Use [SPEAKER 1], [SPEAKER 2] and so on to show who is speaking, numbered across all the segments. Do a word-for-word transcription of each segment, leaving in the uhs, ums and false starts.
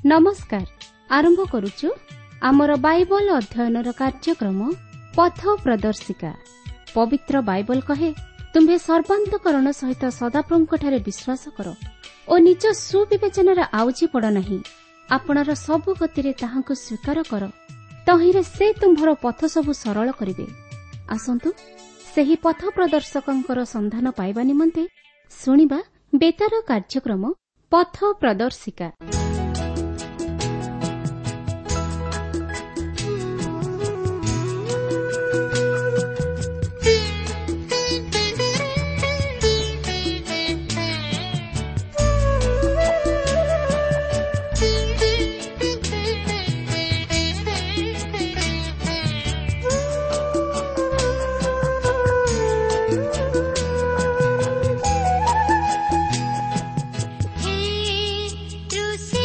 [SPEAKER 1] नमस्कार। आरंभ करुचु आमर बाइबल अध्ययनर कार्यक्रम पथ प्रदर्शिका। पवित्र बाइबल कहे, तुम्हें सर्वांतकरण सहित सदाप्रभुଙ୍କଠାରେ विश्वास कर ओ निज सुविवेचनार आउजी पड़ नहीं। आपणर सबु गतिरे ताहांकु स्वीकार कर, तहिरे से तुम्भर पथ सबु सरल करिवे। आसंतु सेही पथ प्रदर्शकंकर संधान पाइबा निमंते सुनिबा बेतार कार्यक्रम पथ प्रदर्शिका।
[SPEAKER 2] Hey,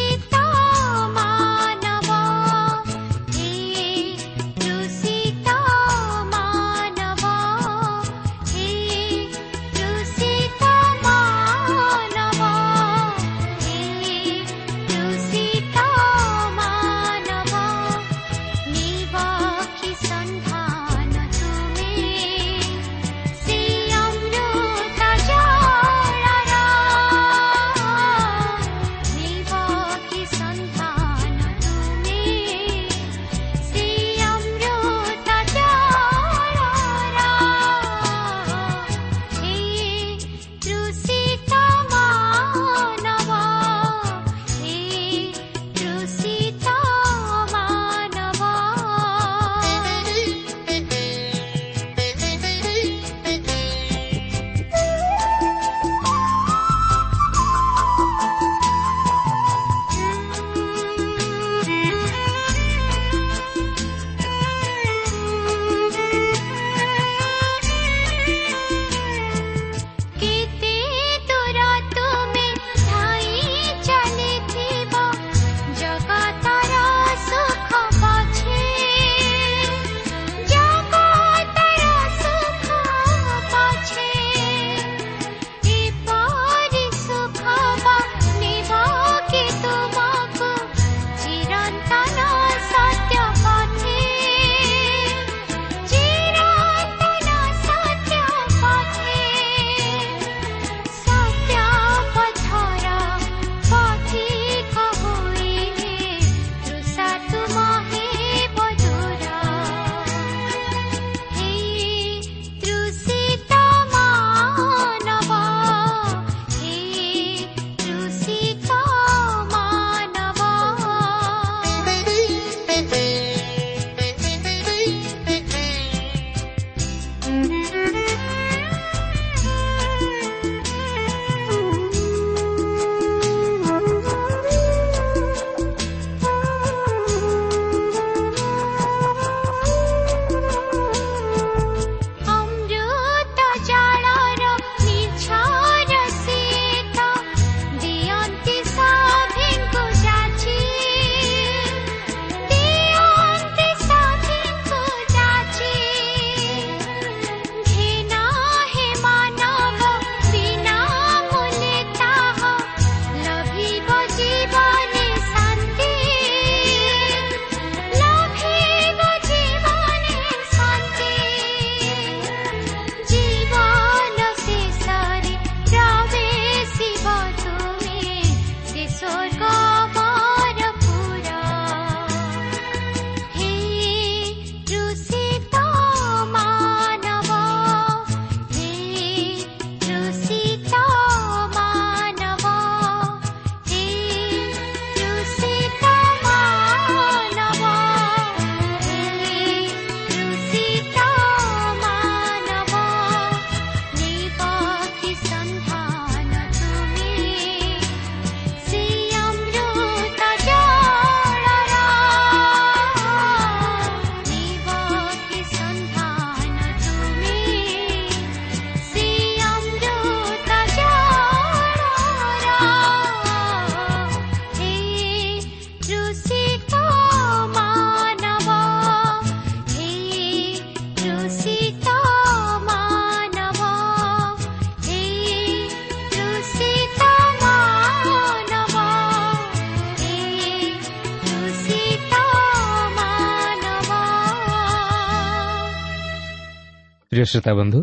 [SPEAKER 2] प्रिय श्रोता बंधु,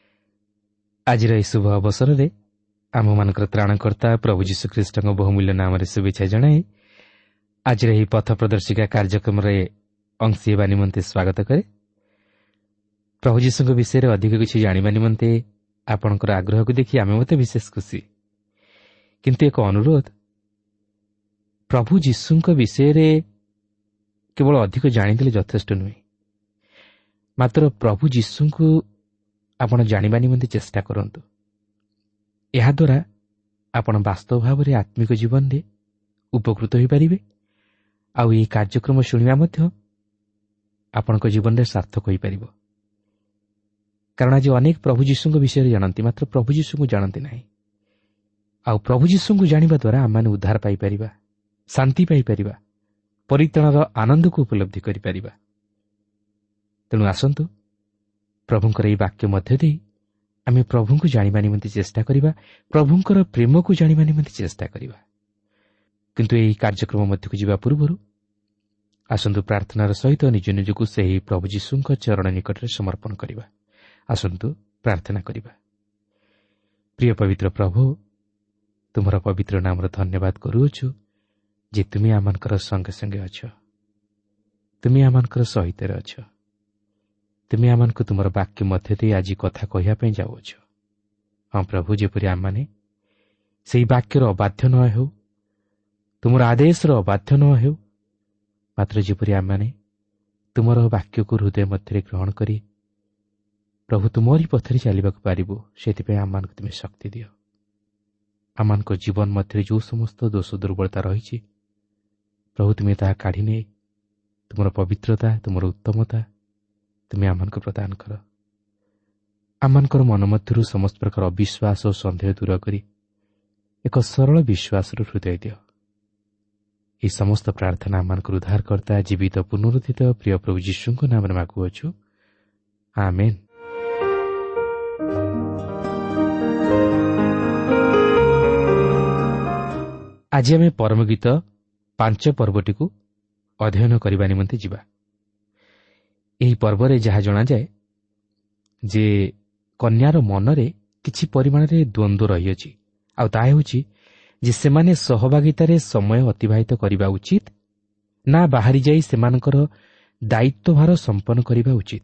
[SPEAKER 2] आज शुभ अवसर में आम मान त्राणकर्ता प्रभु जीशुख्रीष्ट बहुमूल्य नाम शुभेच्छा जनाए आज पथ प्रदर्शिका कार्यक्रम अंश होगा निमंते स्वागत करे। प्रभु जीशु विषय अधिक किसी जाना निमंते आपणकर आग्रह को देखि आम मत विशेष खुशी, किंतु एक अनुरोध, प्रभु जीशु विषय केवल अधिक जाणीदे यथेष्ट नुहे, मात्र प्रभु जीशु को आपण जानिबा निमंते चेष्टा करंतु। एहा द्वारा आपण वास्तव भाव में आत्मिक जीवन में उपकृत हो पारिबे, आउ ये कार्यक्रम शुणिबा मध्य आपणक जीवन में सार्थक हो पारिबो। कारण आज अनेक प्रभु जीशु विषय जानती, मात्र प्रभु जीशु को जानती नहीं। आउ प्रभु जीशु को जानिबा द्वारा आम उद्धार पाई परिबा, शांति पाई परिबा, परित्राणर आनंद को उपलब्धि करि परिबा। तेणु आसंतु प्रभुंकर এই वाक्य मध्य दे आमे प्रभु को जानिबा निमंते चेष्टा करिबा, प्रभुंकर प्रेम को जानिबा निमंते चेष्टा करिबा। किंतु এই कार्यक्रम मध्य को जीवा पूर्व आसंतु प्रार्थनार सहित निज निजको सही प्रभु जीशुंक चरण निकट में समर्पण करिबा। आसंतु प्रार्थना करिबा। प्रिय पवित्र प्रभु, तुमर पवित्र नाम धन्यवाद करूछु जे तुम आमनकर संगे संगे अछ, तुम आमनकर सहित अछ। तुम आम को तुम वाक्य मध्य दे आज कथा कहवाई जाऊछ। हाँ प्रभु, जेपरी आम मैंने से वाक्यर अबाध्य न हो, तुम आदेश अबाध्य न हो, मात्र जेपरी आम मैंने तुम वाक्य को हृदय मध्य ग्रहण करी प्रभु तुमरी पथरे चलने पारू, से आम को तुम शक्ति दियो। आम जीवन मध्य जो समस्त दोष दुर्बलता रही प्रभु तुम्हें ताहा काढ़ी नहीं, तुम पवित्रता, तुम उत्तमता तुम्हें आम को प्रदान कर। आमर मन मध्य समस्त प्रकार अविश्वास और सन्देह दूर करी एक सरल विश्वास हृदय दियो। ये समस्त प्रार्थना आम उद्धारकर्ता जीवित पुनरुत्थित प्रिय प्रभु जीशु नाम मागुअछु, आमेन। आज आम परम गीत पांच पर्वटी को अध्ययन करने निमंते जीवा। यही पर्व रे जहाँ जना जाए जे कन्यार मनरे किछि परिमाण रे द्वंद्व रही अछि, आ ताहे होछि जे सेमाने सहभागितारे समय अतिबाहित करिबा उचित ना बाहरी जाई सेमानकर दायित्वभार संपन्न करिबा उचित।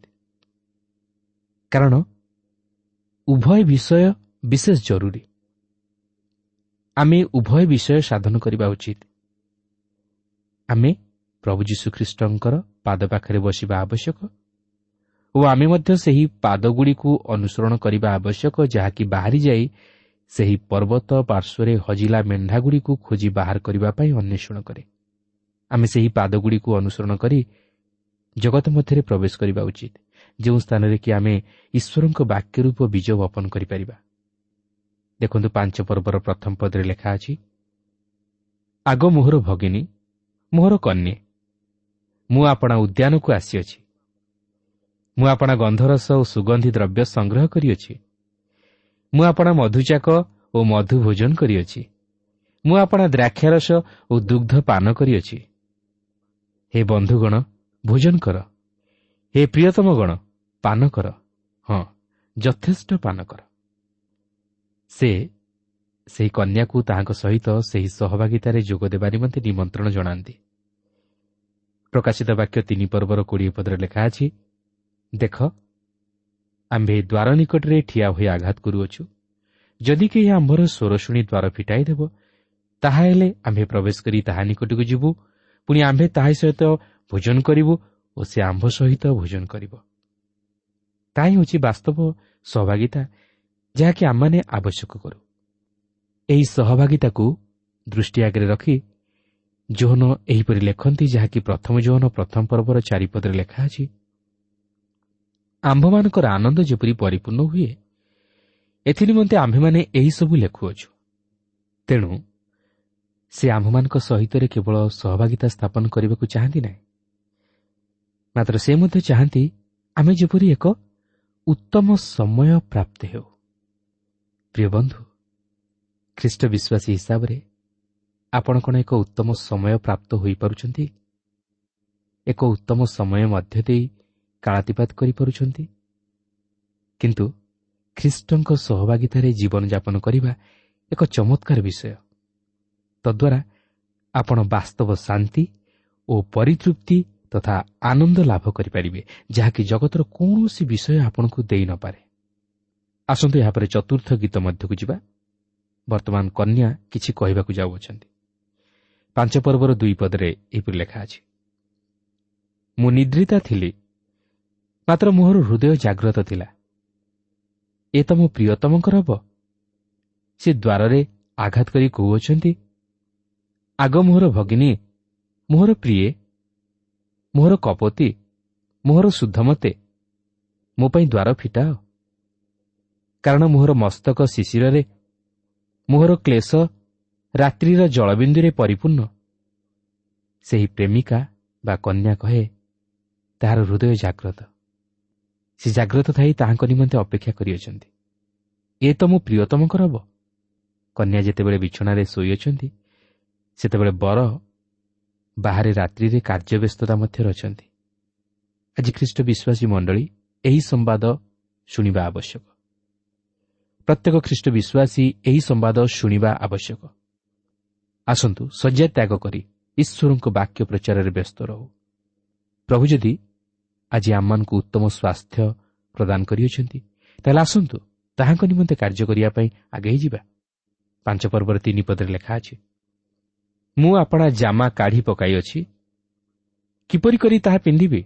[SPEAKER 2] कारण उभय विषय विशेष जरूरी। आमे उभय विषय साधन करिबा उचित। आमे प्रभु जीशु ख्रीष्टंकर पाद पाखरे बसिबा आवश्यक और आमे मध्य सेही पादगुड़ी को अनुसरण करिबा आवश्यक, जहाँकि बाहरी जाई सेही पर्वत पार्श्वरे हजिला मेंढागुड़ी को खोजी बाहर करिबा पई अन्वेषण करे। आमे सेही पादगुड़ी को अनुसरण करी जगत मध्य प्रवेश करिबा उचित, जो स्थान रे कि आमे ईश्वरक वाक्य रूप बीज वपन करि परिबा। देखंतु पांच पर्वर प्रथम पदरे लेखा अछि, आग मोहर भगिनी मोहर कन्ये, मु आपणा उद्यान को आसीअछि, मु आपणा गंधरस और सुगंधी द्रव्य संग्रह करिअछि, मु आपणा मधुचाक और मधु भोजन करिअछि, मु आपणा द्राक्षारस और दुग्ध पान करिअछि। हे बंधुगण भोजन कर, हे प्रियतम गण पान कर, हाँ यथेष्ट पान कर। से सेही कन्या को ताहाक सहित सेही सहभागितारे जोग देबा निमंते निमंत्रण जणांती। प्रकाशित वाक्य तीन पर्वर कोड़े पदर लेखा अछि, देख आम्भे द्वार निकटरे ठिया होई आघात करूअछु, जदि केही आम्भर स्वर शुणी द्वार फिटाई देब ताहा हेले आम्भे प्रवेश करी ताहा निकटକୁ ଯିବୁ, पुणी आम्भे ताहा सहित भोजन करिबु और से आम्भ सहित भोजन करिब। ताही होछि वास्तव सहभागिता जहाँकि आमने आवश्यक करू। एही सहभागिता को दृष्टि आगे रखी जोहन एहीपरि लेखन्ति, जहाँकि प्रथम जोहन प्रथम पर्वर चारिपदरे लेखा अछि, आम्भमानकर आनंद जेपरि परिपूर्ण हुए एथि निमंते आम्भेमाने एही सबु लेखुअछु। तेणु से आम्भमानक सहित केवल सहभागिता स्थापन करने को चाहती ना, मात्र से मध्य चाहती आमे जेपरि एक उत्तम समय प्राप्त हो। प्रिय बंधु, ख्रीष्ट विश्वासी हिसाब रे आपण कौन एक उत्तम समय प्राप्त हो पारुछंती? एक उत्तम समय मध्य दे कालातिपात करि पारुछंती? କିନ୍ତୁ ଖ୍ରୀଷ୍ଟଙ୍କ ସହଭାଗିତାରେ ଜୀବନଯାପନ କରିବା ଏକ ଚମତ୍କାର ବିଷୟ। ତଦ୍ୱାରା ଆପଣ ବାସ୍ତବ ଶାନ୍ତି ଓ ପରିତୃପ୍ତି ତଥା ଆନନ୍ଦ ଲାଭ କରିପାରିବେ, ଯାହାକି ଜଗତର କୌଣସି ବିଷୟ ଆପଣଙ୍କୁ ଦେଇ ନପାରେ। ଆସନ୍ତୁ ଏହାପରେ ଚତୁର୍ଥ ଗୀତ ମଧ୍ୟକୁ ଯିବା। ବର୍ତ୍ତମାନ କନ୍ୟା କିଛି କହିବାକୁ ଯାଉଅଛନ୍ତି। ପାଞ୍ଚ ପର୍ବର ଦୁଇ ପଦରେ ଏହିପରି ଲେଖା ଅଛି, ମୁଁ ନିଦ୍ରିତା ଥିଲି, ମାତ୍ର ମୋହର ହୃଦୟ ଜାଗ୍ରତ ଥିଲା। ଏ ତ ମୋ ପ୍ରିୟତମଙ୍କର ହବ। ସେ ଦ୍ୱାରରେ ଆଘାତ କରି କହୁଅଛନ୍ତି, ଆଗ ମୋହର ଭଗିନୀ, ମୋହର ପ୍ରିୟେ, ମୋହର କପୋତୀ, ମୋହର ଶୁଦ୍ଧମତେ, ମୋ ପାଇଁ ଦ୍ୱାର ଫିଟାଅ। କାରଣ ମୋହର ମସ୍ତକ ଶିଶିରରେ, ମୋହର କ୍ଲେଶ ରାତ୍ରିର ଜଳବିନ୍ଦୁରେ ପରିପୂର୍ଣ୍ଣ। ସେହି ପ୍ରେମିକା ବା କନ୍ୟା କହେ, ତାହାର ହୃଦୟ ଜାଗ୍ରତ। ସେ ଜାଗ୍ରତ ଥାଇ ତାହାଙ୍କ ନିମନ୍ତେ ଅପେକ୍ଷା କରିଅଛନ୍ତି। ଏ ତ ମୋ ପ୍ରିୟତମଙ୍କର ହବ। କନ୍ୟା ଯେତେବେଳେ ବିଛଣାରେ ଶୋଇଅଛନ୍ତି, ସେତେବେଳେ ବର ବାହାରେ ରାତ୍ରିରେ କାର୍ଯ୍ୟବ୍ୟସ୍ତତା ମଧ୍ୟରେ ଅଛନ୍ତି। ଆଜି ଖ୍ରୀଷ୍ଟ ବିଶ୍ୱାସୀ ମଣ୍ଡଳୀ ଏହି ସମ୍ବାଦ ଶୁଣିବା ଆବଶ୍ୟକ। ପ୍ରତ୍ୟେକ ଖ୍ରୀଷ୍ଟ ବିଶ୍ୱାସୀ ଏହି ସମ୍ବାଦ ଶୁଣିବା ଆବଶ୍ୟକ। ଆସନ୍ତୁ ଶଯ୍ୟା ତ୍ୟାଗ କରି ଈଶ୍ୱରଙ୍କ ବାକ୍ୟ ପ୍ରଚାରରେ ବ୍ୟସ୍ତ ରହୁ। ପ୍ରଭୁ ଯଦି ଆଜି ଆମମାନଙ୍କୁ ଉତ୍ତମ ସ୍ୱାସ୍ଥ୍ୟ ପ୍ରଦାନ କରିଅଛନ୍ତି, ତାହେଲେ ଆସନ୍ତୁ ତାହାଙ୍କ ନିମନ୍ତେ କାର୍ଯ୍ୟ କରିବା ପାଇଁ ଆଗେଇ ଯିବା। ପାଞ୍ଚ ପର୍ବର ତିନି ପଦରେ ଲେଖା ଅଛି, ମୁଁ ଆପଣା ଜାମା କାଢ଼ି ପକାଇଅଛି, କିପରି କରି ତାହା ପିନ୍ଧିବି?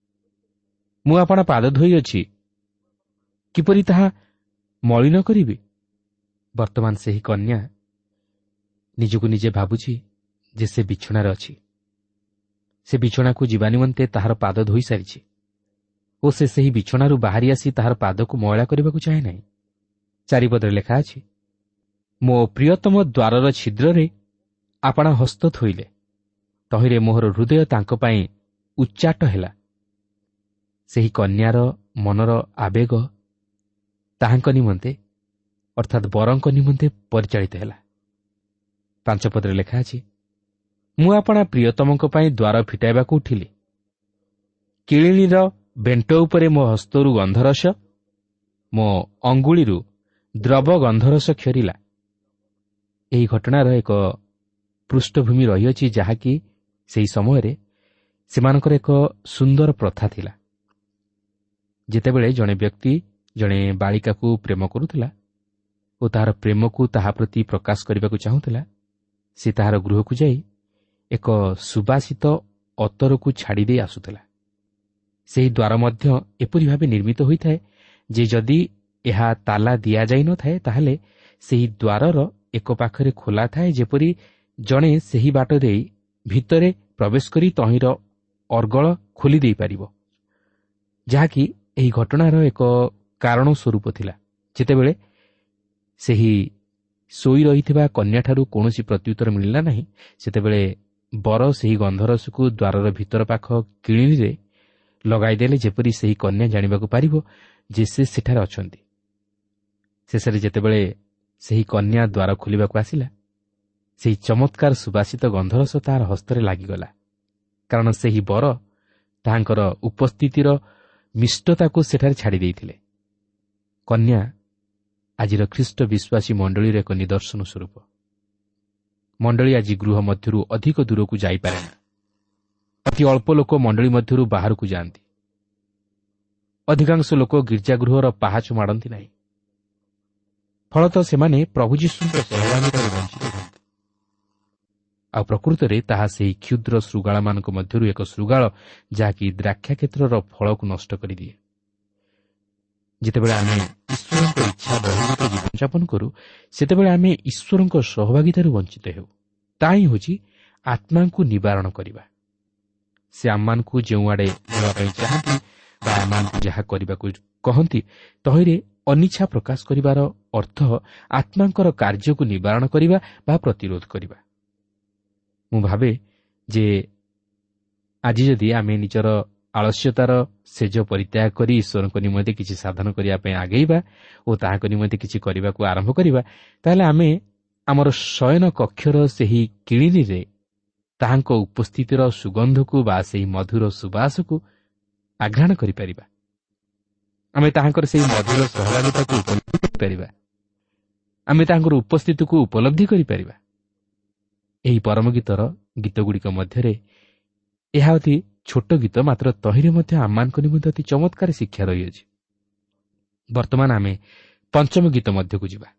[SPEAKER 2] ମୁଁ ଆପଣା ପାଦ ଧୋଇଅଛି, କିପରି ତାହା ମଳିନ କରିବି? ବର୍ତ୍ତମାନ ସେହି କନ୍ୟା ନିଜକୁ ନିଜେ ଭାବୁଛି ଯେ ସେ ବିଛଣାରେ ଅଛି। ସେ ବିଛଣାକୁ ଯିବା ନିମନ୍ତେ ତାହାର ପାଦ ଧୋଇ ସାରିଛି ଓ ସେ ସେହି ବିଛଣାରୁ ବାହାରି ଆସି ତାହାର ପାଦକୁ ମଇଳା କରିବାକୁ ଚାହେଁ ନାହିଁ। ଚାରିପଦରେ ଲେଖା ଅଛି, ମୋ ପ୍ରିୟତମ ଦ୍ୱାରର ଛିଦ୍ରରେ ଆପଣା ହସ୍ତ ଥୋଇଲେ, ତହିଁରେ ମୋହର ହୃଦୟ ତାଙ୍କ ପାଇଁ ଉଚ୍ଚାଟ ହେଲା। ସେହି କନ୍ୟାର ମନର ଆବେଗ ତାହାଙ୍କ ନିମନ୍ତେ ଅର୍ଥାତ୍ ବରଙ୍କ ନିମନ୍ତେ ପରିଚାଳିତ ହେଲା। ପାଞ୍ଚ ପଦରେ ଲେଖା ଅଛି, ମୁଁ ଆପଣା ପ୍ରିୟତମଙ୍କ ପାଇଁ ଦ୍ୱାର ଫିଟାଇବାକୁ ଉଠିଲି, କିଳିଣୀର ବେଣ୍ଟ ଉପରେ ମୋ ହସ୍ତରୁ ଗନ୍ଧରସ, ମୋ ଅଙ୍ଗୁଳିରୁ ଦ୍ରବ ଗନ୍ଧରସ କ୍ଷରିଲା। ଏହି ଘଟଣାର ଏକ ପୃଷ୍ଠଭୂମି ରହିଅଛି, ଯାହାକି ସେହି ସମୟରେ ସେମାନଙ୍କର ଏକ ସୁନ୍ଦର ପ୍ରଥା ଥିଲା। ଯେତେବେଳେ ଜଣେ ବ୍ୟକ୍ତି ଜଣେ ବାଳିକାକୁ ପ୍ରେମ କରୁଥିଲା ଓ ତାହାର ପ୍ରେମକୁ ତାହା ପ୍ରତି ପ୍ରକାଶ କରିବାକୁ ଚାହୁଁଥିଲା, ସେ ତାହାର ଗୃହକୁ ଯାଇ ଏକ ସୁବାସିତ ଅତରକୁ ଛାଡ଼ିଦେଇ ଆସୁଥିଲା। ସେହି ଦ୍ୱାର ମଧ୍ୟ ଏପରି ଭାବେ ନିର୍ମିତ ହୋଇଥାଏ ଯେ ଯଦି ଏହା ତାଲା ଦିଆଯାଇ ନଥାଏ, ତାହେଲେ ସେହି ଦ୍ୱାରର ଏକ ପାଖରେ ଖୋଲା ଥାଏ, ଯେପରି ଜଣେ ସେହି ବାଟ ଦେଇ ଭିତରେ ପ୍ରବେଶ କରି ତହିଁର ଅର୍ଗଳ ଖୋଲି ଦେଇପାରିବ। ଯାହାକି ଏହି ଘଟଣାର ଏକ କାରଣ ସ୍ୱରୂପ ଥିଲା। ଯେତେବେଳେ ସେହି ଶୋଇ ରହିଥିବା କନ୍ୟାଠାରୁ କୌଣସି ପ୍ରତ୍ୟୁତ୍ତର ମିଳିଲା ନାହିଁ, ସେତେବେଳେ ବର ସେହି ଗନ୍ଧରସକୁ ଦ୍ୱାରର ଭିତର ପାଖ କିଳିଣୀରେ ଲଗାଇଦେଲେ, ଯେପରି ସେହି କନ୍ୟା ଜାଣିବାକୁ ପାରିବ ଯେ ସେ ସେଠାରେ ଅଛନ୍ତି। ଶେଷରେ ଯେତେବେଳେ ସେହି କନ୍ୟା ଦ୍ୱାର ଖୋଲିବାକୁ ଆସିଲା, ସେହି ଚମତ୍କାର ସୁବାସିତ ଗନ୍ଧରସ ତାହାର ହସ୍ତରେ ଲାଗିଗଲା, କାରଣ ସେହି ବର ତାହାଙ୍କର ଉପସ୍ଥିତିର ମିଷ୍ଟତାକୁ ସେଠାରେ ଛାଡ଼ି ଦେଇଥିଲେ। କନ୍ୟା ଆଜିର ଖ୍ରୀଷ୍ଟ ବିଶ୍ୱାସୀ ମଣ୍ଡଳୀର ଏକ ନିଦର୍ଶନ ସ୍ୱରୂପ। ମଣ୍ଡଳୀ ଆଜି ଗୃହ ମଧ୍ୟରୁ ଅଧିକ ଦୂରକୁ ଯାଇପାରେ ନା। ଅତି ଅଳ୍ପ ଲୋକ ମଣ୍ଡଳୀ ମଧ୍ୟରୁ ବାହାରକୁ ଯାଆନ୍ତି। ଅଧିକାଂଶ ଲୋକ ଗୀର୍ଜାଗୃହର ପାହାଚ ମାଡ଼ନ୍ତି ନାହିଁ। ଫଳତଃ ସେମାନେ ପ୍ରଭୁ ଯୀଶୁଙ୍କ ସହଭାଗିତାରେ ବଞ୍ଚିତ ହୁଅନ୍ତି। ଆଉ ପ୍ରକୃତରେ ତାହା ସେହି କ୍ଷୁଦ୍ର ଶୃଗାଳମାନଙ୍କ ମଧ୍ୟରୁ ଏକ ଶୃଗାଳ, ଯାହାକି ଦ୍ରାକ୍ଷା କ୍ଷେତ୍ରର ଫଳକୁ ନଷ୍ଟ କରିଦିଏ। ଯେତେବେଳେ ଆମେ ଈଶ୍ୱରଙ୍କ ଇଚ୍ଛା ବହିର୍ଭୂତ ଜୀବନଯାପନ କରୁ, ସେତେବେଳେ ଆମେ ଈଶ୍ୱରଙ୍କ ସହଭାଗିତାରୁ ବଞ୍ଚିତ ହେଉ। ତାହା ହିଁ ହେଉଛି ଆତ୍ମାଙ୍କୁ ନିବାରଣ କରିବା। ସେ ଆମମାନଙ୍କୁ ଯେଉଁଆଡ଼େ ନେବା ପାଇଁ ଚାହାନ୍ତି ବା ଆମମାନଙ୍କୁ ଯାହା କରିବାକୁ କହନ୍ତି, ତହିଁରେ ଅନିଚ୍ଛା ପ୍ରକାଶ କରିବାର ଅର୍ଥ ଆତ୍ମାଙ୍କର କାର୍ଯ୍ୟକୁ ନିବାରଣ କରିବା ବା ପ୍ରତିରୋଧ କରିବା। ମୁଁ ଭାବେ ଯେ ଆଜି ଯଦି ଆମେ ନିଜର ଆଳସ୍ୟତାର ସେଜ ପରିତ୍ୟାଗ କରି ଈଶ୍ୱରଙ୍କ ନିମନ୍ତେ କିଛି ସାଧନ କରିବା ପାଇଁ ଆଗେଇବା ଓ ତାହାଙ୍କ ନିମନ୍ତେ କିଛି କରିବାକୁ ଆରମ୍ଭ କରିବା, ତାହେଲେ ଆମେ ଆମର ଶୟନ କକ୍ଷର ସେହି କିଳିଣୀରେ ତାହାଙ୍କ ଉପସ୍ଥିତିର ସୁଗନ୍ଧକୁ ବା ସେହି ମଧୁର ସୁବାସକୁ ଆଘ୍ରାଣ କରିପାରିବା। ଆମେ ତାହାଙ୍କର ସେହି ମଧୁର ସହଭାଗିତାକୁ ଉପଲବ୍ଧି କରିପାରିବା। ଆମେ ତାହାଙ୍କର ଉପସ୍ଥିତିକୁ ଉପଲବ୍ଧି କରିପାରିବା। ଏହି ପରମ ଗୀତର ଗୀତଗୁଡ଼ିକ ମଧ୍ୟରେ ଏହା ଅତି ଛୋଟ ଗୀତ, ମାତ୍ର ତହିଁରେ ମଧ୍ୟ ଆମମାନଙ୍କ ନିମନ୍ତେ ଅତି ଚମତ୍କାର ଶିକ୍ଷା ରହିଅଛି। ବର୍ତ୍ତମାନ ଆମେ ପଞ୍ଚମ ଗୀତ ମଧ୍ୟକୁ ଯିବା।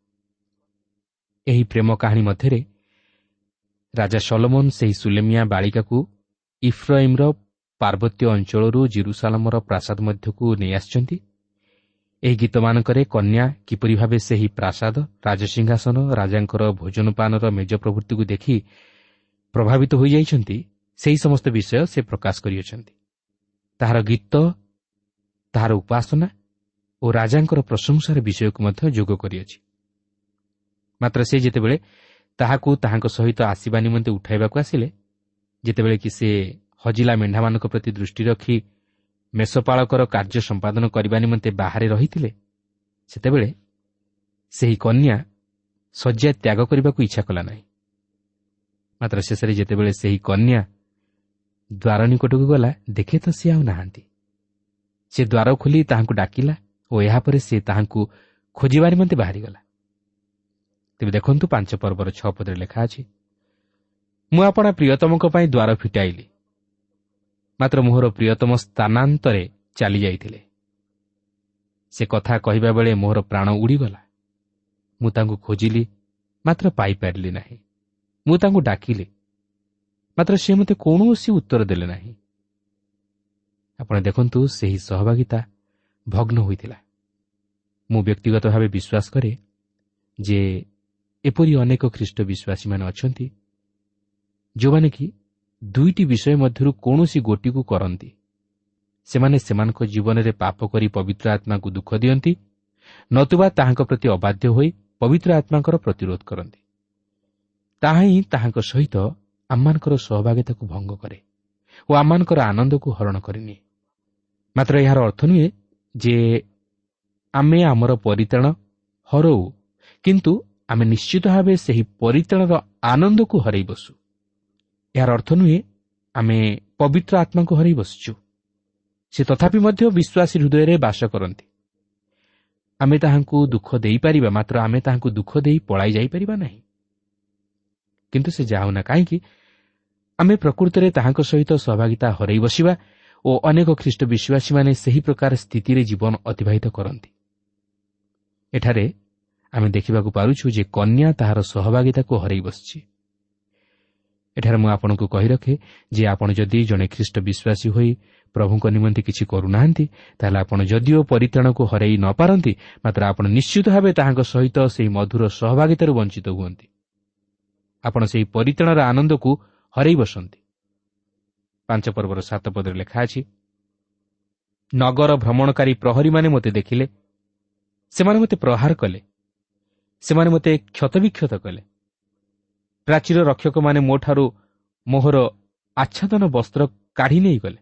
[SPEAKER 2] ଏହି ପ୍ରେମ କାହାଣୀ ମଧ୍ୟରେ ରାଜା ସଲୋମନ ସେହି ସୁଲେମିଆ ବାଳିକାକୁ ଇଫ୍ରାଇମ୍ର ପାର୍ବତ୍ୟ ଅଞ୍ଚଳରୁ ଜେରୁସାଲେମର ପ୍ରାସାଦ ମଧ୍ୟକୁ ନେଇ ଆସିଛନ୍ତି। ଏହି ଗୀତମାନଙ୍କରେ କନ୍ୟା କିପରି ଭାବେ ସେହି ପ୍ରାସାଦ, ରାଜସିଂହାସନ, ରାଜାଙ୍କର ଭୋଜନପାନର ମେଜ ପ୍ରଭୃତିକୁ ଦେଖି ପ୍ରଭାବିତ ହୋଇଯାଇଛନ୍ତି, ସେହି ସମସ୍ତ ବିଷୟ ସେ ପ୍ରକାଶ କରିଅଛନ୍ତି। ତାହାର ଗୀତ, ତାହାର ଉପାସନା ଓ ରାଜାଙ୍କର ପ୍ରଶଂସାର ବିଷୟକୁ ମଧ୍ୟ ଯୋଗ କରିଅଛି। ମାତ୍ର ସେ ଯେତେବେଳେ ତାହାକୁ ତାହାଙ୍କ ସହିତ ଆସିବା ନିମନ୍ତେ ଉଠାଇବାକୁ ଆସିଲେ, ଯେତେବେଳେ କି ସେ ହଜିଲା ମେଣ୍ଢାମାନଙ୍କ ପ୍ରତି ଦୃଷ୍ଟି ରଖି ମେଷପାଳକର କାର୍ଯ୍ୟ ସମ୍ପାଦନ କରିବା ନିମନ୍ତେ ବାହାରେ ରହିଥିଲେ, ସେତେବେଳେ ସେହି କନ୍ୟା ଶଯ୍ୟା ତ୍ୟାଗ କରିବାକୁ ଇଚ୍ଛା କଲା ନାହିଁ। ମାତ୍ର ଶେଷରେ ଯେତେବେଳେ ସେହି କନ୍ୟା ଦ୍ୱାର ନିକଟକୁ ଗଲା, ଦେଖେ ତ ସେ ଆଉ ନାହାନ୍ତି। ସେ ଦ୍ୱାର ଖୋଲି ତାହାଙ୍କୁ ଡାକିଲା ଓ ଏହାପରେ ସେ ତାହାଙ୍କୁ ଖୋଜିବା ନିମନ୍ତେ ବାହାରିଗଲା। ତେବେ ଦେଖନ୍ତୁ, ପାଞ୍ଚ ପର୍ବର ଛଅ ପଦରେ ଲେଖା ଅଛି, ମୁଁ ଆପଣା ପ୍ରିୟତମଙ୍କ ପାଇଁ ଦ୍ୱାର ଫିଟାଇଲି, ମାତ୍ର ମୋହର ପ୍ରିୟତମ ସ୍ଥାନାନ୍ତରେ ଚାଲିଯାଇଥିଲେ। ସେ କଥା କହିବା ବେଳେ ମୋହର ପ୍ରାଣ ଉଡ଼ିଗଲା। ମୁଁ ତାଙ୍କୁ ଖୋଜିଲି, ମାତ୍ର ପାଇପାରିଲି ନାହିଁ। ମୁଁ ତାଙ୍କୁ ଡାକିଲି, ମାତ୍ର ସେ ମୋତେ କୌଣସି ଉତ୍ତର ଦେଲେ ନାହିଁ। ଆପଣ ଦେଖନ୍ତୁ, ସେହି ସହଭାଗିତା ଭଗ୍ନ ହୋଇଥିଲା। ମୁଁ ବ୍ୟକ୍ତିଗତ ଭାବେ ବିଶ୍ୱାସ କରେ ଯେ ଏପରି ଅନେକ ଖ୍ରୀଷ୍ଟ ବିଶ୍ୱାସୀମାନେ ଅଛନ୍ତି, ଯେଉଁମାନେ କି ଦୁଇଟି ବିଷୟ ମଧ୍ୟରୁ କୌଣସି ଗୋଟିକୁ କରନ୍ତି। ସେମାନେ ସେମାନଙ୍କ ଜୀବନରେ ପାପ କରି ପବିତ୍ର ଆତ୍ମାକୁ ଦୁଃଖ ଦିଅନ୍ତି, ନତୁବା ତାହାଙ୍କ ପ୍ରତି ଅବାଧ୍ୟ ହୋଇ ପବିତ୍ର ଆତ୍ମାଙ୍କର ପ୍ରତିରୋଧ କରନ୍ତି। ତାହା ହିଁ ତାହାଙ୍କ ସହିତ ଆମମାନଙ୍କର ସହଭାଗିତାକୁ ଭଙ୍ଗ କରେ ଓ ଆମମାନଙ୍କର ଆନନ୍ଦକୁ ହରଣ କରିନିଏ। ମାତ୍ର ଏହାର ଅର୍ଥ ନୁହେଁ ଯେ ଆମେ ଆମର ପରିତ୍ରାଣ ହରଉ, କିନ୍ତୁ ଆମେ ନିଶ୍ଚିତ ଭାବେ ସେହି ପରିତ୍ରାଣର ଆନନ୍ଦକୁ ହରାଇ ବସୁ। ଏହାର ଅର୍ଥ ନୁହେଁ ଆମେ ପବିତ୍ର ଆତ୍ମାକୁ ହରାଇ ବସିଛୁ। ସେ ତଥାପି ମଧ୍ୟ ବିଶ୍ୱାସୀ ହୃଦୟରେ ବାସ କରନ୍ତି। ଆମେ ତାହାଙ୍କୁ ଦୁଃଖ ଦେଇପାରିବା, ମାତ୍ର ଆମେ ତାହାଙ୍କୁ ଦୁଃଖ ଦେଇ ପଳାଇ ଯାଇପାରିବା ନାହିଁ। କିନ୍ତୁ ସେ ଯାଉନା କାହିଁକି, ଆମେ ପ୍ରକୃତରେ ତାହାଙ୍କ ସହିତ ସହଭାଗିତା ହରାଇ ବସିବା ଓ ଅନେକ ଖ୍ରୀଷ୍ଟ ବିଶ୍ୱାସୀମାନେ ସେହି ପ୍ରକାର ସ୍ଥିତିରେ ଜୀବନ ଅତିବାହିତ କରନ୍ତି। ଏଠାରେ ଆମେ ଦେଖିବାକୁ ପାରୁଛୁ ଯେ କନ୍ୟା ତାହାର ସହଭାଗିତାକୁ ହରାଇ ବସିଛି। ଏଠାରେ ମୁଁ ଆପଣଙ୍କୁ କହି ରଖେ ଯେ ଆପଣ ଯଦି ଜଣେ ଖ୍ରୀଷ୍ଟ ବିଶ୍ୱାସୀ ହୋଇ ପ୍ରଭୁଙ୍କ ନିମନ୍ତେ କିଛି କରୁନାହାନ୍ତି, ତାହେଲେ ଆପଣ ଯଦିଓ ପରିତ୍ରାଣକୁ ହରାଇ ନ ପାରନ୍ତି, ମାତ୍ର ଆପଣ ନିଶ୍ଚିତ ଭାବେ ତାହାଙ୍କ ସହିତ ସେହି ମଧୁର ସହଭାଗିତାରୁ ବଞ୍ଚିତ ହୁଅନ୍ତି। ଆପଣ ସେହି ପରିତ୍ରାଣର ଆନନ୍ଦକୁ ହରାଇ ବସନ୍ତି। ପାଞ୍ଚ ପର୍ବର ସାତ ପଦରେ ଲେଖା ଅଛି, ନଗର ଭ୍ରମଣକାରୀ ପ୍ରହରୀମାନେ ମୋତେ ଦେଖିଲେ, ସେମାନେ ମୋତେ ପ୍ରହାର କଲେ, ସେମାନେ ମୋତେ କ୍ଷତବିକ୍ଷତ କଲେ। ପ୍ରାଚୀର ରକ୍ଷକମାନେ ମୋଠାରୁ ମୋହର ଆଚ୍ଛାଦନ ବସ୍ତ୍ର କାଢ଼ି ନେଇଗଲେ।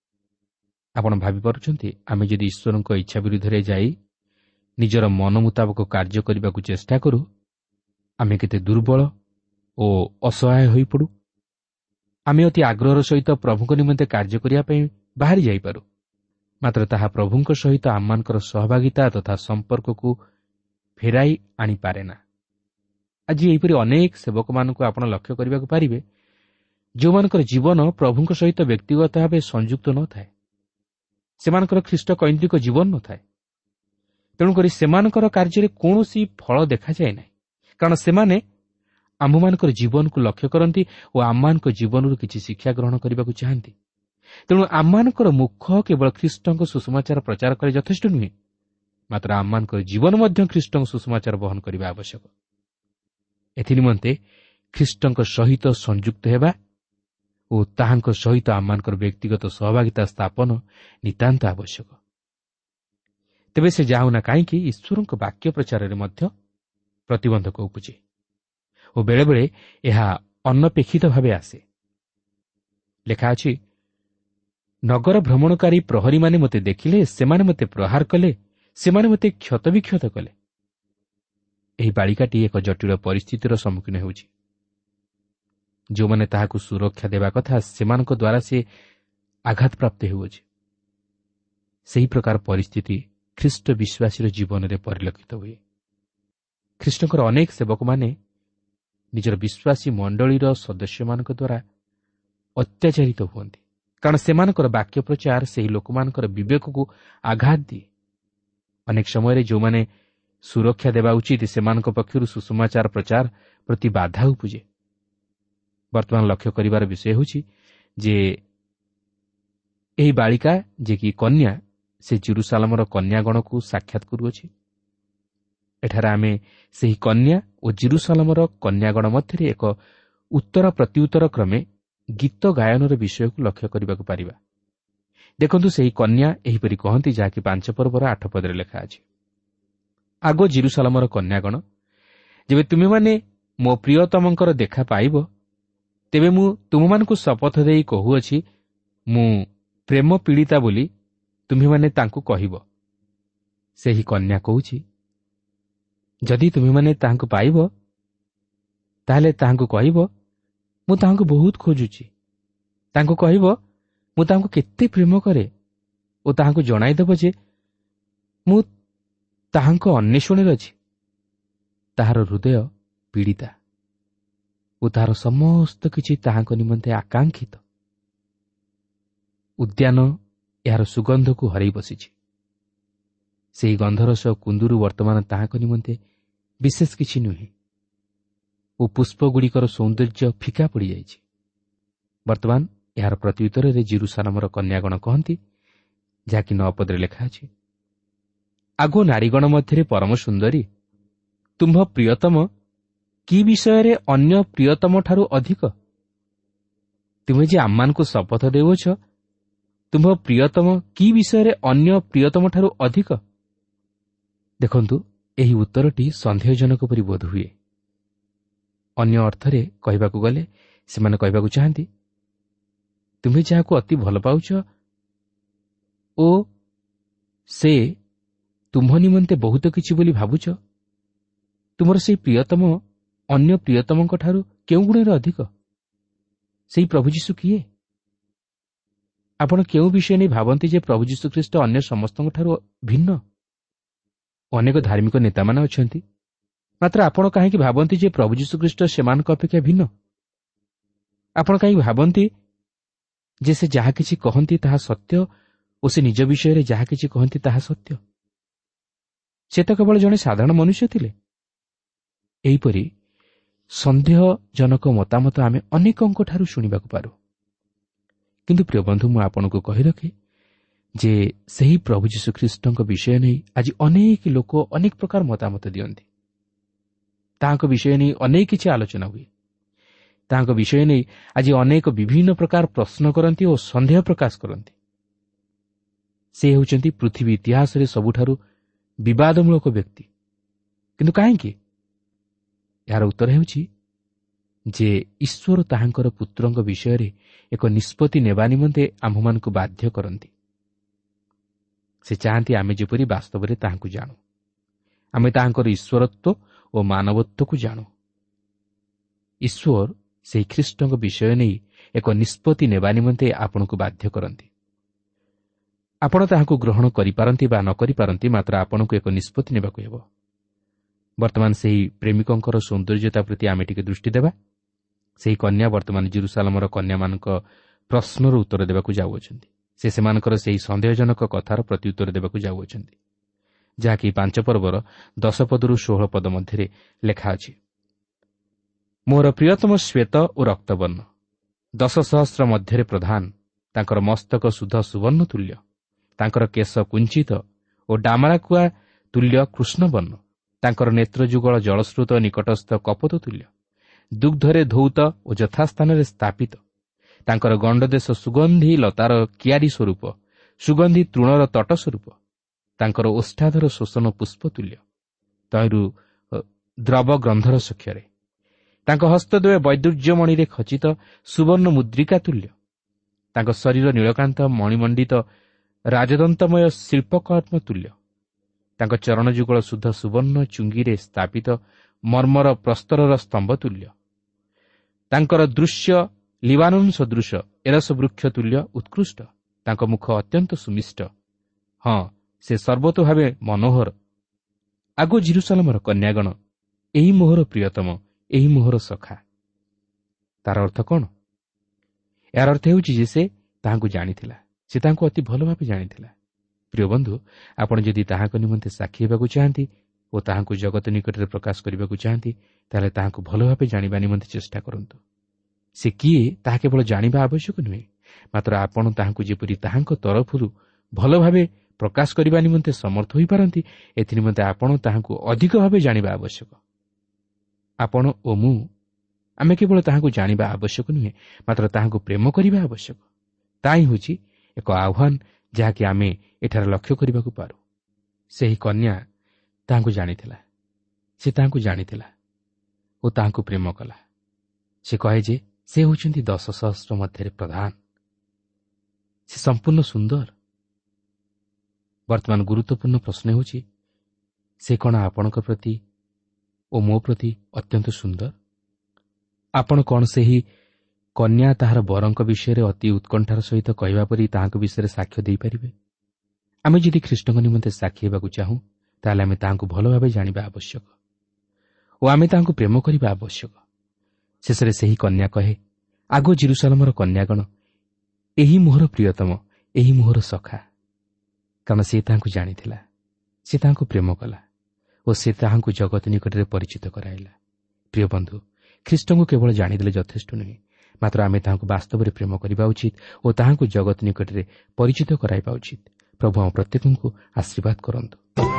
[SPEAKER 2] ଆପଣ ଭାବିପାରୁଛନ୍ତି, ଆମେ ଯଦି ଈଶ୍ୱରଙ୍କ ଇଚ୍ଛା ବିରୁଦ୍ଧରେ ଯାଇ ନିଜର ମନ ମୁତାବକ କାର୍ଯ୍ୟ କରିବାକୁ ଚେଷ୍ଟା କରୁ, ଆମେ କେତେ ଦୁର୍ବଳ ଓ ଅସହାୟ ହୋଇପଡ଼ୁ। ଆମେ ଅତି ଆଗ୍ରହର ସହିତ ପ୍ରଭୁଙ୍କ ନିମନ୍ତେ କାର୍ଯ୍ୟ କରିବା ପାଇଁ ବାହାରି ଯାଇପାରୁ, ମାତ୍ର ତାହା ପ୍ରଭୁଙ୍କ ସହିତ ଆମମାନଙ୍କର ସହଭାଗିତା ତଥା ସମ୍ପର୍କକୁ ଫେରାଇ ଆଣିପାରେ ନା। ଆଜି ଏହିପରି ଅନେକ ସେବକମାନଙ୍କୁ ଆପଣ ଲକ୍ଷ୍ୟ କରିବାକୁ ପାରିବେ, ଯେଉଁମାନଙ୍କର ଜୀବନ ପ୍ରଭୁଙ୍କ ସହିତ ବ୍ୟକ୍ତିଗତ ଭାବେ ସଂଯୁକ୍ତ ନଥାଏ। ସେମାନଙ୍କର ଖ୍ରୀଷ୍ଟ କୈନ୍ଦ୍ରିକ ଜୀବନ ନଥାଏ। ତେଣୁକରି ସେମାନଙ୍କର କାର୍ଯ୍ୟରେ କୌଣସି ଫଳ ଦେଖାଯାଏ ନାହିଁ, କାରଣ ସେମାନେ ଆମ୍ଭମାନଙ୍କର ଜୀବନକୁ ଲକ୍ଷ୍ୟ କରନ୍ତି ଓ ଆମମାନଙ୍କ ଜୀବନରୁ କିଛି ଶିକ୍ଷା ଗ୍ରହଣ କରିବାକୁ ଚାହାନ୍ତି। ତେଣୁ ଆମମାନଙ୍କର ମୁଖ କେବଳ ଖ୍ରୀଷ୍ଟଙ୍କ ସୁସମାଚାର ପ୍ରଚାର କରେ ଯଥେଷ୍ଟ ନୁହେଁ, ମାତ୍ର ଆମମାନଙ୍କର ଜୀବନ ମଧ୍ୟ ଖ୍ରୀଷ୍ଟଙ୍କ ସୁସମାଚାର ବହନ କରିବା ଆବଶ୍ୟକ। ଏଥିନିମନ୍ତେ ଖ୍ରୀଷ୍ଟଙ୍କ ସହିତ ସଂଯୁକ୍ତ ହେବା ଓ ତାହାଙ୍କ ସହିତ ଆମମାନଙ୍କର ବ୍ୟକ୍ତିଗତ ସହଭାଗିତା ସ୍ଥାପନ ନିତାନ୍ତ ଆବଶ୍ୟକ। ତେବେ ସେ ଯାଉନା କାହିଁକି, ଈଶ୍ୱରଙ୍କ ବାକ୍ୟ ପ୍ରଚାରରେ ମଧ୍ୟ ପ୍ରତିବନ୍ଧକ ଉପୁଜେ ଓ ବେଳେବେଳେ ଏହା ଅନପେକ୍ଷିତ ଭାବେ ଆସେ। ଲେଖା ଅଛି, ନଗର ଭ୍ରମଣକାରୀ ପ୍ରହରୀମାନେ ମୋତେ ଦେଖିଲେ, ସେମାନେ ମୋତେ ପ୍ରହାର କଲେ, ସେମାନେ ମୋତେ କ୍ଷତବିକ୍ଷତ କଲେ। ଏହି ବାଳିକାଟି ଏକ ଜଟିଳ ପରିସ୍ଥିତିର ସମ୍ମୁଖୀନ ହେଉଛି। ଯେଉଁମାନେ ତାହାକୁ ସୁରକ୍ଷା ଦେବା କଥା, ସେମାନଙ୍କ ଦ୍ୱାରା ସେ ଆଘାତପ୍ରାପ୍ତ ହେଉଅଛି। ସେହି ପ୍ରକାର ପରିସ୍ଥିତି ଖ୍ରୀଷ୍ଟ ବିଶ୍ୱାସୀର ଜୀବନରେ ପରିଲକ୍ଷିତ ହୁଏ। ଖ୍ରୀଷ୍ଟଙ୍କର ଅନେକ ସେବକମାନେ ନିଜର ବିଶ୍ୱାସୀ ମଣ୍ଡଳୀର ସଦସ୍ୟମାନଙ୍କ ଦ୍ୱାରା ଅତ୍ୟାଚାରିତ ହୁଅନ୍ତି, କାରଣ ସେମାନଙ୍କର ବାକ୍ୟ ପ୍ରଚାର ସେହି ଲୋକମାନଙ୍କର ବିବେକକୁ ଆଘାତ ଦିଏ। ଅନେକ ସମୟରେ ଯେଉଁମାନେ ସୁରକ୍ଷା ଦେବା ଉଚିତ ସେମାନଙ୍କ ପକ୍ଷରୁ ସୁସମାଚାର ପ୍ରଚାର ପ୍ରତି ବାଧା ଉପୁଜେ। ବର୍ତ୍ତମାନ ଲକ୍ଷ୍ୟ କରିବାର ବିଷୟ ହେଉଛି ଯେ ଏହି ବାଳିକା ଯେ କି କନ୍ୟା, ସେ ଜେରୁସାଲେମର କନ୍ୟାଗଣକୁ ସାକ୍ଷାତ କରୁଅଛି। ଏଠାରେ ଆମେ ସେହି କନ୍ୟା ଓ ଜେରୁସାଲେମର କନ୍ୟାଗଣ ମଧ୍ୟରେ ଏକ ଉତ୍ତର ପ୍ରତିଉତ୍ତର କ୍ରମେ ଗୀତ ଗାୟନର ବିଷୟକୁ ଲକ୍ଷ୍ୟ କରିବାକୁ ପାରିବା। ଦେଖନ୍ତୁ, ସେହି କନ୍ୟା ଏହିପରି କହନ୍ତି, ଯାହାକି ପାଞ୍ଚ ପର୍ବର ଆଠ ପଦରେ ଲେଖା ଅଛି। ଆଗ ଜେରୁସାଲେମର କନ୍ୟାଗଣ, ଯେବେ ତୁମେମାନେ ମୋ ପ୍ରିୟତମଙ୍କର ଦେଖା ପାଇବ, ତେବେ ମୁଁ ତୁମମାନଙ୍କୁ ଶପଥ ଦେଇ କହୁଅଛି, ମୁଁ ପ୍ରେମ ପୀଡ଼ିତା ବୋଲି ତୁମେମାନେ ତାଙ୍କୁ କହିବ। ସେହି କନ୍ୟା କହୁଛି, ଯଦି ତୁମେମାନେ ତାହାଙ୍କୁ ପାଇବ, ତାହେଲେ ତାହାଙ୍କୁ କହିବ, ମୁଁ ତାହାଙ୍କୁ ବହୁତ ଖୋଜୁଛି। ତାଙ୍କୁ କହିବ, ମୁଁ ତାହାଙ୍କୁ କେତେ ପ୍ରେମ କରେ, ଓ ତାହାଙ୍କୁ ଜଣାଇଦେବ ଯେ ମୁଁ ତାହାଙ୍କ ଅନ୍ୱେଷଣରେ ଅଛି। ତାହାର ହୃଦୟ ପୀଡ଼ିତା ଓ ତାହାର ସମସ୍ତ କିଛି ତାହାଙ୍କ ନିମନ୍ତେ ଆକାଂକ୍ଷିତ। ଉଦ୍ୟାନ ଏହାର ସୁଗନ୍ଧକୁ ହରାଇ ବସିଛି। ସେହି ଗନ୍ଧରସ କୁନ୍ଦୁରୁ ବର୍ତ୍ତମାନ ତାହାଙ୍କ ନିମନ୍ତେ ବିଶେଷ କିଛି ନୁହେଁ ଓ ପୁଷ୍ପଗୁଡ଼ିକର ସୌନ୍ଦର୍ଯ୍ୟ ଫିକା ପଡ଼ିଯାଇଛି। ବର୍ତ୍ତମାନ ଏହାର ପ୍ରତ୍ୟୁତ୍ତରରେ ଜେରୁସାଲେମର କନ୍ୟାଗଣ କହନ୍ତି, ଯାହାକି ନଅ ପଦରେ ଲେଖା ଅଛି, ଆଗ ନାରୀଗଣ ମଧ୍ୟରେ ପରମ ସୁନ୍ଦରୀ, ତୁମ୍ଭ ପ୍ରିୟତମ କି ବିଷୟରେ ଅନ୍ୟ ପ୍ରିୟତମଠାରୁ ଅଧିକ? ତୁମେ ଯେ ଆମମାନଙ୍କୁ ଶପଥ ଦେଉଅଛ, ତୁମ୍ଭ ପ୍ରିୟତମ କି ବିଷୟରେ ଅନ୍ୟ ପ୍ରିୟତମଠାରୁ ଅଧିକ? ଦେଖନ୍ତୁ, ଏହି ଉତ୍ତରଟି ସନ୍ଦେହଜନକ ପରି ବୋଧ ହୁଏ। ଅନ୍ୟ ଅର୍ଥରେ କହିବାକୁ ଗଲେ ସେମାନେ କହିବାକୁ ଚାହାନ୍ତି, ତୁମେ ଯାହାକୁ ଅତି ଭଲ ପାଉଛ ଓ ସେ ତୁମ୍ଭ ନିମନ୍ତେ ବହୁତ କିଛି ବୋଲି ଭାବୁଛ, ତୁମର ସେହି ପ୍ରିୟତମ ଅନ୍ୟ ପ୍ରିୟତମଙ୍କଠାରୁ କେଉଁ ଗୁଣରେ ଅଧିକ? ସେହି ପ୍ରଭୁ ଯୀଶୁ କିଏ? ଆପଣ କେଉଁ ବିଷୟ ନେଇ ଭାବନ୍ତି ଯେ ପ୍ରଭୁ ଯୀଶୁଖ୍ରୀଷ୍ଟ ଅନ୍ୟ ସମସ୍ତଙ୍କଠାରୁ ଭିନ୍ନ? ଅନେକ ଧାର୍ମିକ ନେତାମାନେ ଅଛନ୍ତି, ମାତ୍ର ଆପଣ କାହିଁକି ଭାବନ୍ତି ଯେ ପ୍ରଭୁ ଯୀଶୁଖ୍ରୀଷ୍ଟ ସେମାନଙ୍କ ଅପେକ୍ଷା ଭିନ୍ନ? ଆପଣ କାହିଁକି ଭାବନ୍ତି ଯେ ସେ ଯାହା କିଛି କହନ୍ତି ତାହା ସତ୍ୟ ଓ ସେ ନିଜ ବିଷୟରେ ଯାହା କିଛି କହନ୍ତି ତାହା ସତ୍ୟ? ସେ ତ କେବଳ ଜଣେ ସାଧାରଣ ମନୁଷ୍ୟ ଥିଲେ। ଏହିପରି ସନ୍ଦେହଜନକ ମତାମତ ଆମେ ଅନେକଙ୍କଠାରୁ ଶୁଣିବାକୁ ପାରୁ। କିନ୍ତୁ ପ୍ରିୟ ବନ୍ଧୁ, ମୁଁ ଆପଣଙ୍କୁ କହି ରଖେ ଯେ ସେହି ପ୍ରଭୁ ଯୀଶୁଖ୍ରୀଷ୍ଟଙ୍କ ବିଷୟ ନେଇ ଆଜି ଅନେକ ଲୋକ ଅନେକ ପ୍ରକାର ମତାମତ ଦିଅନ୍ତି। ତାହାଙ୍କ ବିଷୟ ନେଇ ଅନେକ କିଛି ଆଲୋଚନା ହୁଏ। ତାହାଙ୍କ ବିଷୟ ନେଇ ଆଜି ଅନେକ ବିଭିନ୍ନ ପ୍ରକାର ପ୍ରଶ୍ନ କରନ୍ତି ଓ ସନ୍ଦେହ ପ୍ରକାଶ କରନ୍ତି। ସେ ହେଉଛନ୍ତି ପୃଥିବୀ ଇତିହାସରେ ସବୁଠାରୁ ବିବାଦମୂଳକ ବ୍ୟକ୍ତି। କିନ୍ତୁ କାହିଁକି? ଏହାର ଉତ୍ତର ହେଉଛି ଯେ ଈଶ୍ୱର ତାହାଙ୍କର ପୁତ୍ରଙ୍କ ବିଷୟରେ ଏକ ନିଷ୍ପତ୍ତି ନେବା ନିମନ୍ତେ ଆମ୍ଭମାନଙ୍କୁ ବାଧ୍ୟ କରନ୍ତି। ସେ ଚାହାନ୍ତି ଆମେ ଯେପରି ବାସ୍ତବରେ ତାହାଙ୍କୁ ଜାଣୁ, ଆମେ ତାହାଙ୍କର ଈଶ୍ୱରତ୍ୱ ଓ ମାନବତ୍ୱକୁ ଜାଣୁ। ଈଶ୍ୱର ସେହି ଖ୍ରୀଷ୍ଟଙ୍କ ବିଷୟ ନେଇ ଏକ ନିଷ୍ପତ୍ତି ନେବା ନିମନ୍ତେ ଆପଣଙ୍କୁ ବାଧ୍ୟ କରନ୍ତି। ଆପଣ ତାହାକୁ ଗ୍ରହଣ କରିପାରନ୍ତି ବା ନ କରିପାରନ୍ତି, ମାତ୍ର ଆପଣଙ୍କୁ ଏକ ନିଷ୍ପତ୍ତି ନେବାକୁ ହେବ। ବର୍ତ୍ତମାନ ସେହି ପ୍ରେମିକଙ୍କର ସୌନ୍ଦର୍ଯ୍ୟତା ପ୍ରତି ଆମେ ଟିକେ ଦୃଷ୍ଟି ଦେବା। ସେହି କନ୍ୟା ବର୍ତ୍ତମାନ ଜେରୁସାଲେମର କନ୍ୟାମାନଙ୍କ ପ୍ରଶ୍ନର ଉତ୍ତର ଦେବାକୁ ଯାଉଅଛନ୍ତି। ସେ ସେମାନଙ୍କର ସେହି ସନ୍ଦେହଜନକ କଥାର ପ୍ରତ୍ୟୁତ୍ତର ଦେବାକୁ ଯାଉଅଛନ୍ତି, ଯାହାକି ପାଞ୍ଚ ପର୍ବର ଦଶ ପଦରୁ ଷୋହଳ ପଦ ମଧ୍ୟରେ ଲେଖା ଅଛି। ମୋର ପ୍ରିୟତମ ଶ୍ଵେତ ଓ ରକ୍ତବର୍ଣ୍ଣ, ଦଶ ସହସ୍ର ମଧ୍ୟରେ ପ୍ରଧାନ, ତାଙ୍କର ମସ୍ତକ ଶୁଦ୍ଧ ସୁବର୍ଣ୍ଣ ତୁଲ୍ୟ, ତାଙ୍କର କେଶ କୁଞ୍ଚିତ ଓ ଡାମରାକୁଆ ତୁଲ୍ୟ କୃଷ୍ଣବର୍ଣ୍ଣ, ତାଙ୍କର ନେତ୍ରଯୁଗଳ ଜଳସ୍ରୋତ ନିକଟସ୍ଥ କପୋତ ତୁଲ୍ୟ, ଦୁଗ୍ଧରେ ଧୌତ ଓ ଯଥାସ୍ଥାନରେ ସ୍ଥାପିତ, ତାଙ୍କର ଗଣ୍ଡଦେଶ ସୁଗନ୍ଧି ଲତାର କିଆରୀ ସ୍ୱରୂପ, ସୁଗନ୍ଧି ତୃଣର ତଟ ସ୍ୱରୂପ, ତାଙ୍କର ଓଷ୍ଠାଧର ଶୋଷଣ ପୁଷ୍ପ ତୁଲ୍ୟ, ତହିଁରୁ ଦ୍ରବ ଗ୍ରନ୍ଥର ସକ୍ଷରେ, ତାଙ୍କ ହସ୍ତଦ୍ୱୟ ବୈଦୁର୍ଯ୍ୟମଣିରେ ଖଚିତ ସୁବର୍ଣ୍ଣ ମୁଦ୍ରିକା ତୁଲ୍ୟ, ତାଙ୍କ ଶରୀର ନୀଳକାନ୍ତ ମଣିମଣ୍ଡିତ ରାଜଦନ୍ତମୟ ଶିଳ୍ପକର୍ମ ତୁଲ୍ୟ, ତାଙ୍କ ଚରଣ ଯୁଗଳ ଶୁଦ୍ଧ ସୁବର୍ଣ୍ଣ ଚୁଙ୍ଗିରେ ସ୍ଥାପିତ ମର୍ମର ପ୍ରସ୍ତରର ସ୍ତମ୍ଭ ତୁଲ୍ୟ, ତାଙ୍କର ଦୃଶ୍ୟ ଲିବାନୋନ ସଦୃଶ ଏରସ ବୃକ୍ଷ ତୁଲ୍ୟ ଉତ୍କୃଷ୍ଟ, ତାଙ୍କ ମୁଖ ଅତ୍ୟନ୍ତ ସୁମିଷ୍ଟ, ହଁ ସେ ସର୍ବତ ଭାବେ ମନୋହର। ଆଗ ଜିରୁସାଲମର କନ୍ୟାଗଣ, ଏହି ମୋହର ପ୍ରିୟତମ, ଏହି ମୋହର ସଖା। ତାର ଅର୍ଥ କ'ଣ? ଏହାର ଅର୍ଥ ହେଉଛି ଯେ ସେ ତାହାଙ୍କୁ ଜାଣିଥିଲା, ସେ ତାଙ୍କୁ ଅତି ଭଲ ଭାବେ ଜାଣିଥିଲା। ପ୍ରିୟ ବନ୍ଧୁ, ଆପଣ ଯଦି ତାହାଙ୍କ ନିମନ୍ତେ ସାକ୍ଷୀ ହେବାକୁ ଚାହାନ୍ତି ଓ ତାହାଙ୍କୁ ଜଗତ ନିକଟରେ ପ୍ରକାଶ କରିବାକୁ ଚାହାନ୍ତି, ତାହେଲେ ତାହାଙ୍କୁ ଭଲ ଭାବେ ଜାଣିବା ନିମନ୍ତେ ଚେଷ୍ଟା କରନ୍ତୁ। ସେ କିଏ ତାହା କେବଳ ଜାଣିବା ଆବଶ୍ୟକ ନୁହେଁ, ମାତ୍ର ଆପଣ ତାହାଙ୍କୁ ଯେପରି ତାହାଙ୍କ ତରଫରୁ ଭଲ ଭାବେ ପ୍ରକାଶ କରିବା ନିମନ୍ତେ ସମର୍ଥ ହୋଇପାରନ୍ତି, ଏଥିନିମନ୍ତେ ଆପଣ ତାହାଙ୍କୁ ଅଧିକ ଭାବେ ଜାଣିବା ଆବଶ୍ୟକ। ଆପଣ ଓ ମୁଁ ଆମେ କେବଳ ତାହାଙ୍କୁ ଜାଣିବା ଆବଶ୍ୟକ ନୁହେଁ, ମାତ୍ର ତାହାଙ୍କୁ ପ୍ରେମ କରିବା ଆବଶ୍ୟକ। ତାହା ହିଁ ହେଉଛି ଏକ ଆହ୍ୱାନ ଯାହାକି ଆମେ ଏଠାରେ ଲକ୍ଷ୍ୟ କରିବାକୁ ପାରୁ। ସେହି କନ୍ୟା ତାହାଙ୍କୁ ଜାଣିଥିଲା, ସେ ତାହାଙ୍କୁ ଜାଣିଥିଲା ଓ ତାହାଙ୍କୁ ପ୍ରେମ କଲା। ସେ କହେ ଯେ ସେ ହେଉଛନ୍ତି ଦଶ ସହସ୍ର ମଧ୍ୟରେ ପ୍ରଧାନ, ସେ ସମ୍ପୂର୍ଣ୍ଣ ସୁନ୍ଦର। ବର୍ତ୍ତମାନ ଗୁରୁତ୍ୱପୂର୍ଣ୍ଣ ପ୍ରଶ୍ନ ହେଉଛି, ସେ କ'ଣ ଆପଣଙ୍କ ପ୍ରତି ଓ ମୋ ପ୍ରତି ଅତ୍ୟନ୍ତ ସୁନ୍ଦର? ଆପଣ କ'ଣ ସେହି କନ୍ୟା ତାହାର ବରଙ୍କ ବିଷୟରେ ଅତି ଉତ୍କଣ୍ଠାର ସହିତ କହିବା ପରି ତାହାଙ୍କ ବିଷୟରେ ସାକ୍ଷ୍ୟ ଦେଇପାରିବେ? ଆମେ ଯଦି ଖ୍ରୀଷ୍ଟଙ୍କ ନିମନ୍ତେ ସାକ୍ଷୀ ହେବାକୁ ଚାହୁଁ, ତାହେଲେ ଆମେ ତାହାଙ୍କୁ ଭଲ ଭାବେ ଜାଣିବା ଆବଶ୍ୟକ ଓ ଆମେ ତାହାଙ୍କୁ ପ୍ରେମ କରିବା ଆବଶ୍ୟକ। ଶେଷରେ ସେହି କନ୍ୟା କହେ, ଆଗ ଜିରୁସାଲମର କନ୍ୟାଗଣ, ଏହି ମୋହର ପ୍ରିୟତମ, ଏହି ମୋହର ସଖା। କାରଣ ସେ ତାହାଙ୍କୁ ଜାଣିଥିଲା, ସେ ତାହାଙ୍କୁ ପ୍ରେମ କଲା ଓ ସେ ତାହାଙ୍କୁ ଜଗତ ନିକଟରେ ପରିଚିତ କରାଇଲା। ପ୍ରିୟ ବନ୍ଧୁ, ଖ୍ରୀଷ୍ଟଙ୍କୁ କେବଳ ଜାଣିଦେଲେ ଯଥେଷ୍ଟ ନୁହେଁ, ମାତ୍ର ଆମେ ତାହାଙ୍କୁ ବାସ୍ତବରେ ପ୍ରେମ କରିବା ଉଚିତ ଓ ତାହାଙ୍କୁ ଜଗତ ନିକଟରେ ପରିଚିତ କରାଇବା ଉଚିତ। ପ୍ରଭୁ ଆମ ପ୍ରତ୍ୟେକଙ୍କୁ ଆଶୀର୍ବାଦ କରନ୍ତୁ।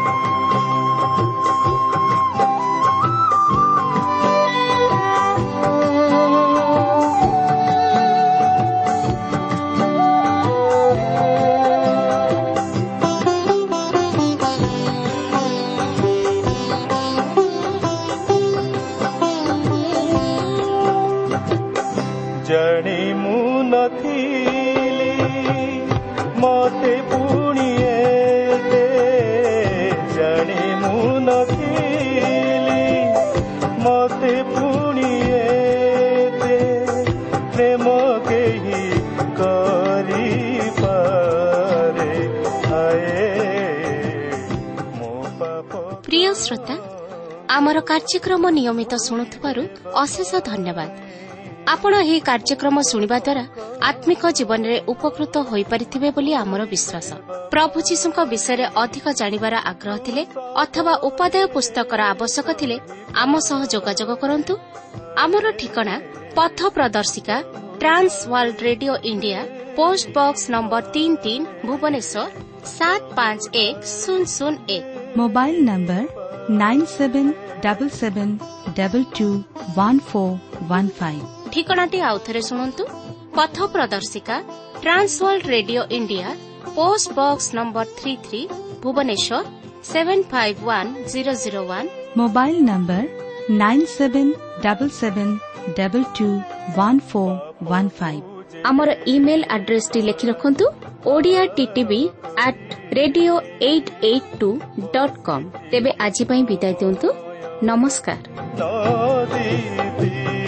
[SPEAKER 3] ଜାଣି ମୁଁ ନଥିଲି ମତେ ପୁଣି ଏତେ, ଜାଣି ମୁଁ ନଥିଲି ମତେ ପୁଣି ଏତେ ପ୍ରେମ କେହି କରିପାରେ। ମୋ ପାପ।
[SPEAKER 1] ପ୍ରିୟ ଶ୍ରୋତା, ଆମର କାର୍ଯ୍ୟକ୍ରମ ନିୟମିତ ଶୁଣୁଥିବାରୁ ଅଶେଷ ଧନ୍ୟବାଦ। ଆପଣ ଏହି କାର୍ଯ୍ୟକ୍ରମ ଶୁଣିବା ଦ୍ୱାରା ଆତ୍ମିକ ଜୀବନରେ ଉପକୃତ ହୋଇପାରିଥିବେ ବୋଲି ଆମର ବିଶ୍ୱାସ। ପ୍ରଭୁ ଯୀଶୁଙ୍କ ବିଷୟରେ ଅଧିକ ଜାଣିବାର ଆଗ୍ରହ ଥିଲେ ଅଥବା ଉପାଦେୟ ପୁସ୍ତକର ଆବଶ୍ୟକ ଥିଲେ ଆମ ସହ ଯୋଗାଯୋଗ କରନ୍ତୁ। ଆମର ଠିକଣା ପଥ ପ୍ରଦର୍ଶିକା, Trans World Radio India, post box number ତିନି ତିନି, ଭୁବନେଶ୍ୱର ସାତ ପାଞ୍ଚ ଏକ ଶୂନ ଶୂନ ଏକ।
[SPEAKER 4] Mobile number nine seven double seven double two one four one five.
[SPEAKER 1] ଠିକଣାଟି ଆଉଥରେ ଶୁଣନ୍ତୁ। ପଥ ପ୍ରଦର୍ଶିକା, Trans World Radio India, post box number ତିନି ତିନି, Bhubaneswar seven five one zero zero one.
[SPEAKER 4] Mobile number nine seven double seven double two one four one five.
[SPEAKER 1] ଆମର email ଆଡ୍ରେସଟି ଲେଖି ରଖନ୍ତୁ, Odia TTV at radio eight eight two dot com. ତେବେ ଆଜି ପାଇଁ ବିଦାୟ ଦିଅନ୍ତୁ। ନମସ୍କାର।